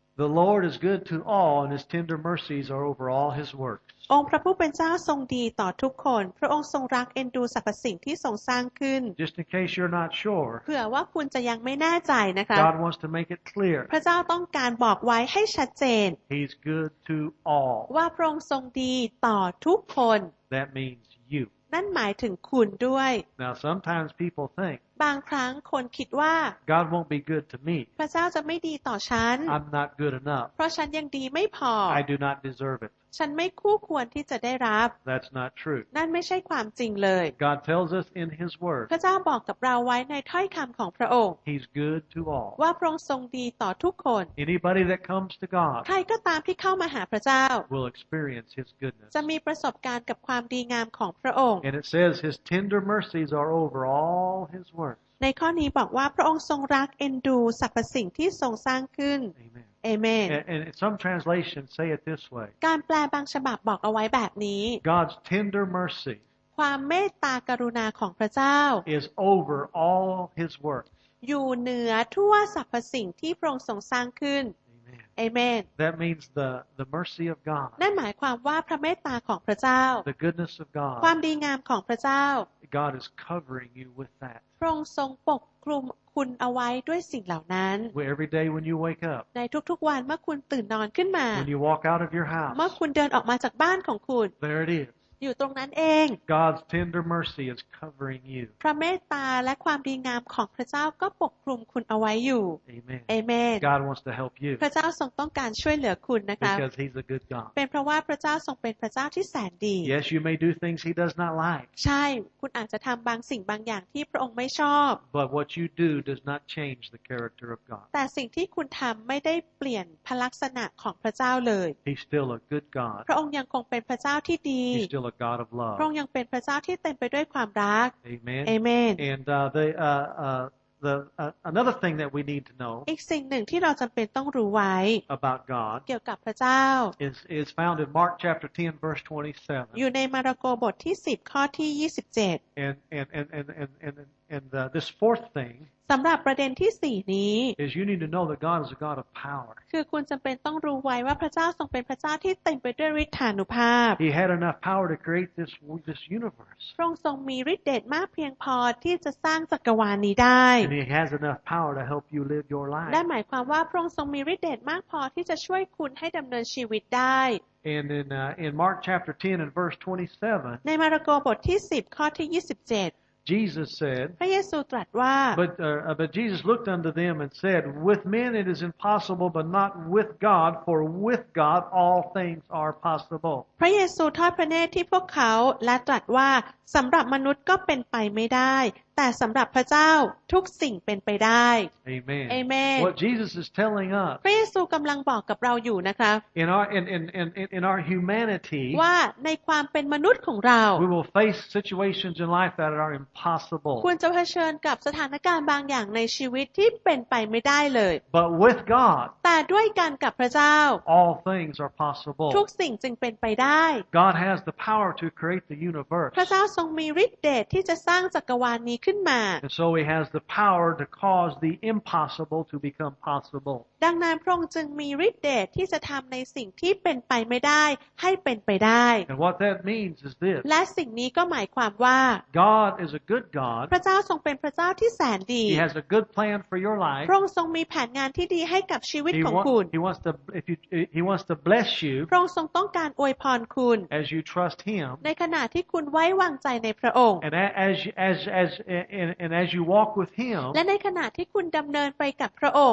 The Lord is good to all, and His tender mercies are over all His works. องค์พระผู้เป็นเจ้าทรงดีต่อทุกคนพระองค์ทรงรักเอ็นดูสรรพสิ่งที่ทรงสร้างขึ้น Just in case you're not sure, เผื่อว่าคุณจะยังไม่แน่ใจนะคะ God wants to make it clear. พระเจ้าต้องการบอกไว้ให้ชัดเจน He's good to all. ว่าพระองค์ทรงดีต่อทุกคน That means you. นั่นหมายถึงคุณด้วย Now, sometimes people think, บางครั้งคนคิดว่า God won't be good to me. พระเจ้าจะไม่ดีต่อฉัน I'm not good enough. เพราะฉันยังดีไม่พอ I do not deserve it. ฉันไม่คู่ควรที่จะได้รับ That's not true. นั่นไม่ใช่ความจริงเลย God tells us in His Word, พระเจ้าบอกกับเราไว้ในถ้อยคำของพระองค์ He's good to all. ว่าพระองค์ทรงดีต่อทุกคน Anybody that comes to God ใครก็ตามที่เข้ามาหาพระเจ้า will experience His goodness. จะมีประสบการณ์กับความดีงามของพระองค์ And it says His tender mercies are over all His works. ในข้อนี้บอกว่าพระองค์ทรงรักเอ็นดูสรรพสิ่งที่ทรงสร้างขึ้น Amen. เอเมน And, and some translations say it this way. การแปลบางฉบับบอกเอาไว้แบบนี้ God's tender mercy ความเมตตากรุณาของพระเจ้า is over all His works. อยู่เหนือทั่วสรรพสิ่งที่พระองค์ทรงสร้างขึ้น Amen. เอเมน That means the, the mercy of God, นั่นหมายความว่าพระเมตตาของพระเจ้า the goodness of ความ God. ดีงามของพระเจ้า God is covering you with that. พระองค์ทรงปกคลุมคุณเอาไว้ด้วยสิ่งเหล่านั้น Every day when you wake up, ในทุกๆวันเมื่อคุณตื่นนอนขึ้นมา when you walk out of your เมื่อ house, คุณเดินออกมาจากบ้านของคุณ there it is. อยู่ตรงนั้นเอง God's tender mercy is covering you. พระเมตตาและความดีงามของพระเจ้าก็ปกคลุมคุณเอาไว้อยู่ Amen. เอเมน God wants to help you พระเจ้าทรงต้องการช่วยเหลือคุณนะคะ because He's a good God. เป็นเพราะว่าพระเจ้าทรงเป็นพระเจ้าที่แสนดี Yes, you may do things He does not like, ใช่คุณอาจจะทำบางสิ่งบางอย่างที่พระองค์ไม่ชอบ but what you do does not change the character of God. แต่สิ่งที่คุณทำไม่ได้เปลี่ยนพระลักษณะของพระเจ้าเลย He's still a good God. พระองค์ยังคงเป็นพระเจ้าที่ดี He's still a God of พระอง love. ค์ยังเป็นพระเจ้าที่เต็มไปด้วยความรัก Amen. เอเมน And uh, the uh, uh, the uh, another thing that we need to know อีกสิ่งหนึ่งที่เราจำเป็นต้องรู้ไว้ about God เกี่ยวกับพระเจ้า is is found in Mark chapter ten verse twenty-seven. อยู่ในมาระโกบทที่สิบข้อที่ยี่สิบเจ็ด And and and and and and, and uh, this fourth thing สำหรับประเด็นที่สี่นี้ is you need to know that God is a God of power. คือคุณจำเป็นต้องรู้ไว้ว่าพระเจ้าทรงเป็นพระเจ้าที่เต็มไปด้วยฤทธานุภาพ He had enough power to create this this universe, พระองค์ทรงมีฤทธิ์เดชมากเพียงพอที่จะสร้างจักรวาลนี้ได้ and He has enough power to help you live your และ life. หมายความว่าพระองค์ทรงมีฤทธิ์เดชมากพอที่จะช่วยคุณให้ดำเนินชีวิตได้ And in uh, in Mark chapter ten and verse twenty-seven, ในมาระโกบทที่สิบข้อที่ยี่สิบเจ็ด Jesus said, พระเยซูตรัสว่า but uh, but Jesus looked unto them and said, with men it is impossible, but not with God, for with God all things are possible. พระเยซูทอดพระเนตรที่พวกเขาและตรัสว่าสำหรับมนุษย์ก็เป็นไปไม่ได้แต่สำหรับพระเจ้าทุกสิ่งเป็นไปได้ Amen. Amen. What Jesus is telling us พระเยซูกำลังบอกกับเราอยู่นะคะ in our in in in, in our humanity, ว่าในความเป็นมนุษย์ของเรา we will face situations in life that are impossible. ควรจะเผชิญกับสถานการณ์บางอย่างในชีวิตที่เป็นไปไม่ได้เลย But with God, แต่ด้วยกันกับพระเจ้า all things are possible. ทุกสิ่งจึงเป็นไปได้ God has the power to create the universe. พระเจ้าทรงมีฤทธิ์เดชที่จะสร้างจักรวาลนี้ขึ้นมา And so He has the power to cause the impossible to become possible. ดังนั้นพระองค์จึงมีฤทธิ์เดชที่จะทำในสิ่งที่เป็นไปไม่ได้ให้เป็นไปได้ And what that means is this. และสิ่งนี้ก็หมายความว่า God is a good God. พระเจ้าทรงเป็นพระเจ้าที่แสนดี He has a good plan for your life. พระองค์ทรงมีแผนงานที่ดีให้กับชีวิต He, ของ wa- คุณ he wants to if you He wants to bless you พระองค์ทรงต้องการอวยพรคุณ as you trust Him. ในขณะที่คุณไว้วางใจในพระองค์ And a- as you- as as and, and as you walk with Him และในขณะที่คุณดำเนินไปกับพระองค์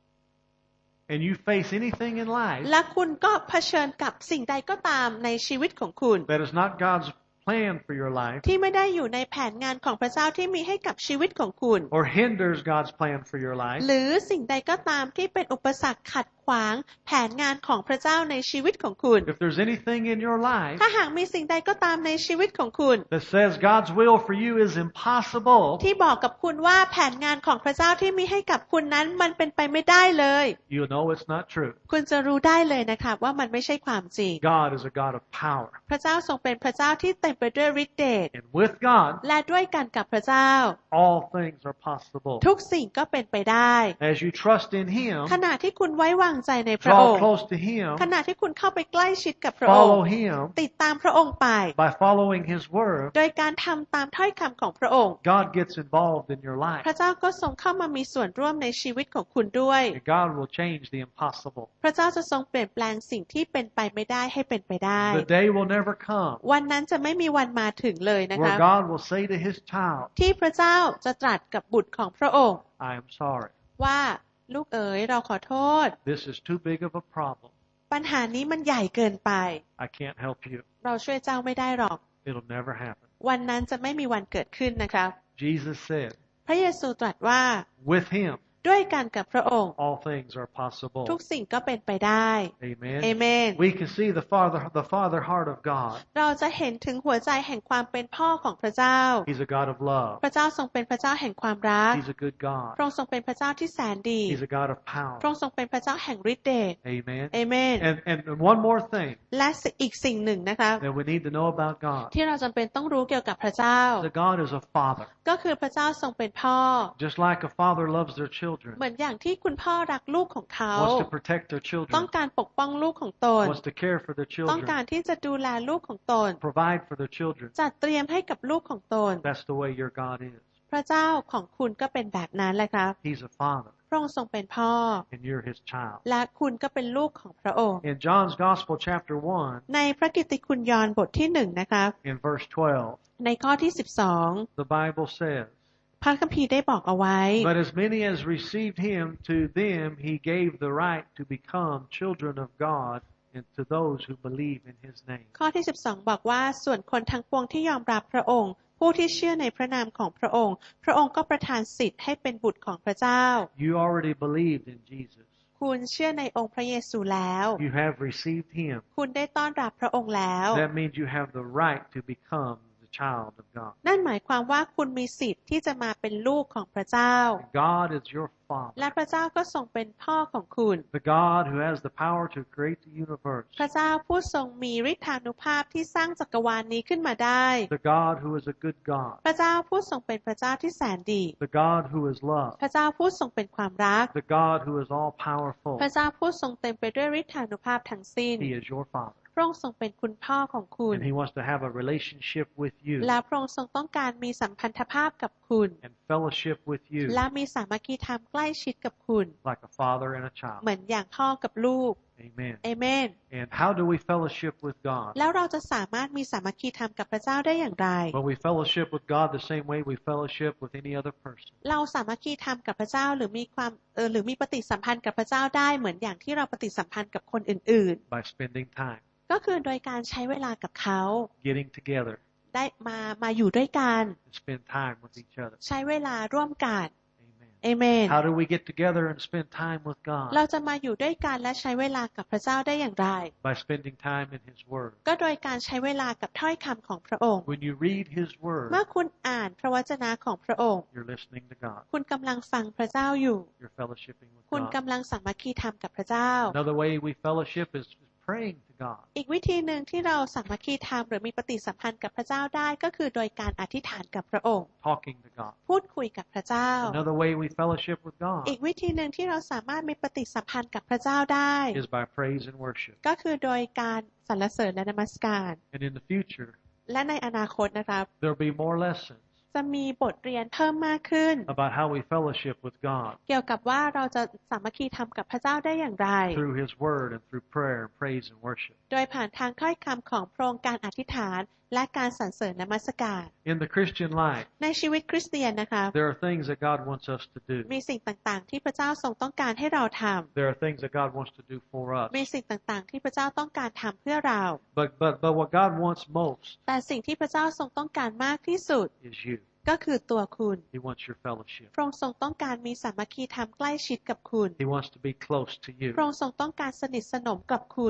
and you face anything in life และคุณก็เผชิญกับสิ่งใดก็ตามในชีวิตของคุณ that is not God's plan for your life ที่ไม่ได้อยู่ในแผนงานของพระเจ้าที่มีให้กับชีวิตของคุณ or hinders God's plan for your life, หรือสิ่งใดก็ตามที่เป็นอุปสรรคขัดขวางแผนงานของพระเจ้าในชีวิตของคุณ if there's anything in your life ถ้าหากมีสิ่งใดก็ตามในชีวิตของคุณ that says God's will for you is impossible, ที่บอกกับคุณว่าแผนงานของพระเจ้าที่มีให้กับคุณนั้นมันเป็นไปไม่ได้เลย you know it's not true. คุณจะรู้ได้เลยนะคะว่ามันไม่ใช่ความจริง God is a God of power. พระเจ้าทรงเป็นพระเจ้าที่เต็มไปด้วยฤทธิ์เดช And with God, และด้วยกันกับพระเจ้า all things are possible. ทุกสิ่งก็เป็นไปได้ As you trust in Him, ขณะที่คุณไว้วางงใจในพระอง Draw ค์ close to Him. ขณะที่คุณเข้าไปใกล้ชิดกับพระองค์ Follow Him ติดตามพระองค์ไป by following His Word. โดยการทำตามถ้อยคำของพระองค์ God gets involved in your life. พระเจ้าก็ทรงเข้ามามีส่วนร่วมในชีวิตของคุณด้วย And God will change the impossible. พระเจ้าจะทรงเปลี่ยนแปลงสิ่งที่เป็นไปไม่ได้ให้เป็นไปได้ The day will never come วันนั้นจะไม่มีวันมาถึงเลยนะคะ where God will say to His child, ที่พระเจ้าจะตรัสกับบุตรของพระองค์ I am sorry. ว่าลูกเอ๋ยเราขอโทษ This is too big of a problem. ปัญหานี้มันใหญ่เกินไป I can't help you. เราช่วยเจ้าไม่ได้หรอก It'll never happen. วันนั้นจะไม่มีวันเกิดขึ้นนะครับ Jesus said, พระเยซูตรัสว่า with Him, ด้วยกันกับพระองค์ all things are possible. ทุกสิ่งก็เป็นไปได้ Amen. เอเมน We can see the father, the father heart of God. เราจะเห็นถึงหัวใจแห่งความเป็นพ่อของพระเจ้า He's a God of love. พระเจ้าทรงเป็นพระเจ้าแห่งความรัก He's a good God. พระองค์ทรงเป็นพระเจ้าที่แสนดี He's a God of power. พระองค์ทรงเป็นพระเจ้าแห่งฤทธิ์เดช Amen. เอเมน And, and one more thing และอีกสิ่งหนึ่งนะคะ that we need to know about God. ที่เราจำเป็นต้องรู้เกี่ยวกับพระเจ้า That God is a father. ก็คือพระเจ้าทรงเป็นพ่อ Just like a father loves their children. เหมือนอย่างที่คุณพ่อรักลูกของเขา Wants to protect their ต้อง children. การปกป้องลูกของตน Wants to care for their ต้องการ children. ที่จะดูแลลูกของตน Provide for their children. จัดเตรียมให้กับลูกของตน That's the way your God is. พระเจ้าของคุณก็เป็นแบบนั้นแหละครับ He's a father. พระองค์ทรงเป็นพ่อ And you're His child. และคุณก็เป็นลูกของพระองค์ In John's Gospel, chapter one, ในพระกิตติคุณยอห์นบทที่หนึ่งนะคะ in verse twelve, ในข้อที่สิบสอง the Bible says, พระคัมภีร์ได้บอกเอาไว้ But as many as received Him, to them He gave the right to become children of God, and to those who believe in His name. ข้อที่สิบสองบอกว่าส่วนคนทั้งปวงที่ยอมรับพระองค์ผู้ที่เชื่อในพระนามของพระองค์ พระองค์ก็ประทานสิทธิ์ให้เป็นบุตรของพระเจ้า You already believed in Jesus. คุณเชื่อในองค์พระเยซูแล้ว You have received Him. คุณได้ต้อนรับพระองค์แล้ว That means you have the right to become the child of God. นั่นหมายความว่าคุณมีสิทธิ์ที่จะมาเป็นลูกของพระเจ้า God is your Father. และพระเจ้าก็ทรงเป็นพ่อของคุณ The God who has the power to create the universe. พระเจ้าผู้ทรงมีฤทธานุภาพที่สร้างจักรวาลนี้ขึ้นมาได้ The God who is a good God. พระเจ้าผู้ทรงเป็นพระเจ้าที่แสนดี The God who is love. พระเจ้าผู้ทรงเป็นความรัก The God who is all powerful. พระเจ้าผู้ทรงเต็มไปด้วยฤทธานุภาพทั้งสิ้น He is your Father. พระองค์ทรงเป็นคุณพ่อของคุณ And He wants to have a relationship with you และพระองค์ทรงต้องการมีสัมพันธภาพกับคุณ and fellowship with you และมีสามัคคีธรรมใกล้ชิดกับคุณ like a father and a child. เหมือนอย่างพ่อกับลูก Amen. เอเมน And how do we fellowship with God? แล้วเราจะสามารถมีสามัคคีธรรมกับพระเจ้าได้อย่างไร Well, we fellowship with God the same way we fellowship with any other person. เราสามัคคีธรรมกับพระเจ้าหรือมีความเออหรือมีปฏิสัมพันธ์กับพระเจ้าได้เหมือนอย่างที่เราปฏิสัมพันธ์กับคนอื่น By spending time, ๆ ก็คือโดยการใช้เวลากับเขา getting together, ได้มามาอยู่ด้วยกัน and spend time with each other. ใช้เวลาร่วมกัน Amen. เอเมน How do we get together and spend time with เรา God? จะมาอยู่ด้วยกันและใช้เวลากับพระเจ้าได้อย่างไร By spending time in His Word. ก็โดยการใช้เวลากับถ้อยคำของพระองค์ When you read His เมื่อ Word, คุณอ่านพระวจนะของพระองค์ you're listening to God. คุณกำลังฟังพระเจ้าอยู่ You're fellowshipping with คุณ God. กำลังสามัคคีธรรมกับพระเจ้า Another way we fellowship is praying to God. อีกวิธีหนึ่งที่เราสามัคคีธรรมหรือมีปฏิสัมพันธ์กับพระเจ้าได้ก็คือโดยการอธิษฐานกับพระองค์ Talking to God. พูดคุยกับพระเจ้า Another way we fellowship with อีก God วิธีหนึ่งที่เราสามารถมีปฏิสัมพันธ์กับพระเจ้าได้ is by praise and worship. ก็คือโดยการสรรเสริญและนมัสการ And in the future, และในอนาคตนะครับ there'll be more lessons จะมีบทเรียนเพิ่มมากขึ้น about how we fellowship with God เกี่ยวกับว่าเราจะสามัคคีธรรมกับพระเจ้าได้อย่างไร through His Word and through prayer and praise and worship. โดยผ่านทางถ้อยคำของพระองค์การอธิษฐานและการสรรเสริญนมัสการ In the Christian life, ในชีวิตคริสเตียนนะคะ there are things that God wants us to do. มีสิ่งต่างๆที่พระเจ้าทรงต้องการให้เราท There are things that God wants to do for us. ำมีสิ่งต่างๆที่พระเจ้าต้องการทำเพื่อเรา But but but what God wants most แต่สิ่งที่พระเจ้าทรงต้องการมากที่สุด is you. ก็คือตัวคุณ He wants your fellowship. พระองค์ทรงต้องการมีสามัคคีธรรมใกล้ชิดกับคุณ He wants to be close to you. พระองค์ทรงต้องการสนิทสนมกับคุณ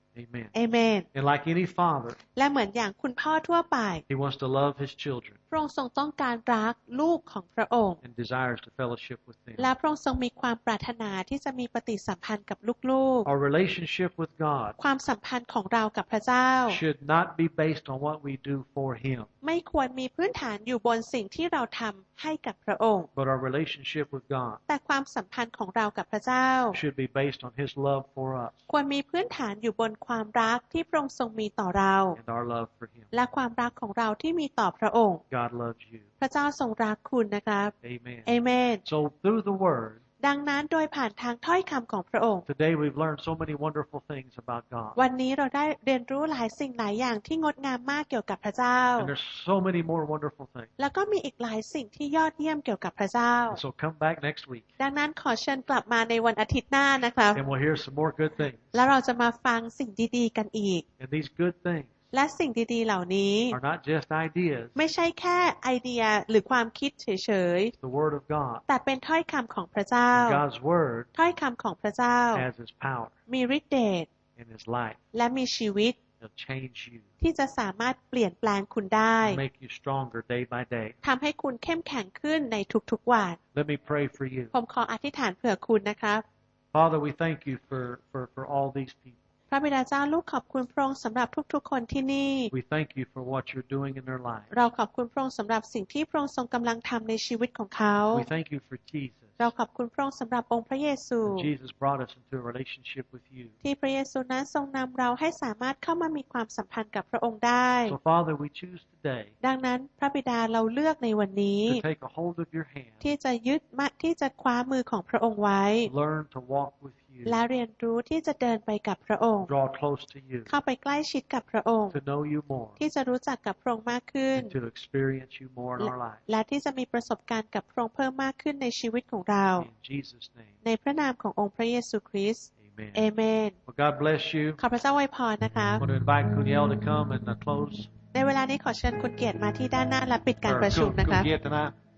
Amen. Amen. And like any father, และเหมือนอย่างคุณพ่อทั่วไป He wants to love His children พระองค์ทรงต้องการรักลูกของพระองค์ and desires to fellowship with them. และพระองค์ทรงมีความปรารถนาที่จะมีปฏิสัมพันธ์กับลูก Our relationship with God ๆ ความสัมพันธ์ของเรากับพระเจ้า should not be based on what we do for Him, ไม่ควรมีพื้นฐานอยู่บนสิ่งที่เราทำให้กับพระองค์ but our relationship with God แต่ความสัมพันธ์ของเรากับพระเจ้า should be based on His love for us ควรมีพื้นฐานอยู่บนความรักที่พระองค์ทรงมีต่อเรา and our love for Him. และความรักของเราที่มีต่อพระองค์ God loves you. พระเจ้าทรงรักคุณนะครับ Amen. เอเมน So through the Word, ดังนั้นโดยผ่านทางถ้อยคำของพระองค์ today we've learned so many wonderful things about God. วันนี้เราได้เรียนรู้หลายสิ่งหลายอย่างที่งดงามมากเกี่ยวกับพระเจ้า And there's so many more wonderful things. แล้วก็มีอีกหลายสิ่งที่ยอดเยี่ยมเกี่ยวกับพระเจ้า And so come back next week ดังนั้นขอเชิญกลับมาในวันอาทิตย์หน้านะครับ and we'll hear some more good things. แล้วเราจะมาฟังสิ่งดีๆกันอีก And these good things และสิ่งดีๆเหล่านี้ are not just ideas, ไม่ใช่แค่ไอเดียหรือความคิดเฉย the Word of God. ๆแต่เป็นถ้อยคำของพระเจ้า And God's Word ถ้อยคำของพระเจ้า has His power มีฤทธิ์เดช and His life. และมีชีวิต It'll change you, ที่จะสามารถเปลี่ยนแปลงคุณได้ make you stronger day by day. ทำให้คุณเข้มแข็งขึ้นในทุกๆวัน Let me pray for you. ผมขออธิษฐานเผื่อคุณนะครับ Father, we thank you for, for, for all these people. พระบิดาเจ้าลูกขอบคุณพระองค์สำหรับทุกๆคนที่นี่ We thank you for what you're doing in their lives. เราขอบคุณพระองค์สำหรับสิ่งที่พระองค์ทรงกำลังทำในชีวิตของเขา We thank you for Jesus. เราขอบคุณพระองค์สำหรับองค์พระเยซู And Jesus brought us into a relationship with you. ที่พระเยซูนั้นทรงนำเราให้สามารถเข้ามามีความสัมพันธ์กับพระองค์ได้ So, Father, we choose today ดังนั้นพระบิดาเราเลือกในวันนี้ to take a hold of your hand, ที่จะยึดมาที่จะคว้ามือของพระองค์ไว้ learn to walk with you, และเรียนรู้ที่จะเดินไปกับพระองค์ draw close to you, เข้าไปใกล้ชิดกับพระองค์ to know you more, ที่จะรู้จักกับพระองค์มากขึ้น and to experience you more in our lives. และที่จะมีประสบการณ์กับพระองค์เพิ่มมากขึ้นในชีวิตของเรา In Jesus' name, ในพระนามขององค์พระเยซูคริสต์ amen. เอเมน Well, God bless you. ขอพระเจ้าอวยพรนะคะ I'm going to invite Kuniel to come and uh, close. ในเวลานี้ขอเชิญคุณเกียรติมาที่ด้านหน้าและปิดการประชุม Or นะคะ Kuniel tonight.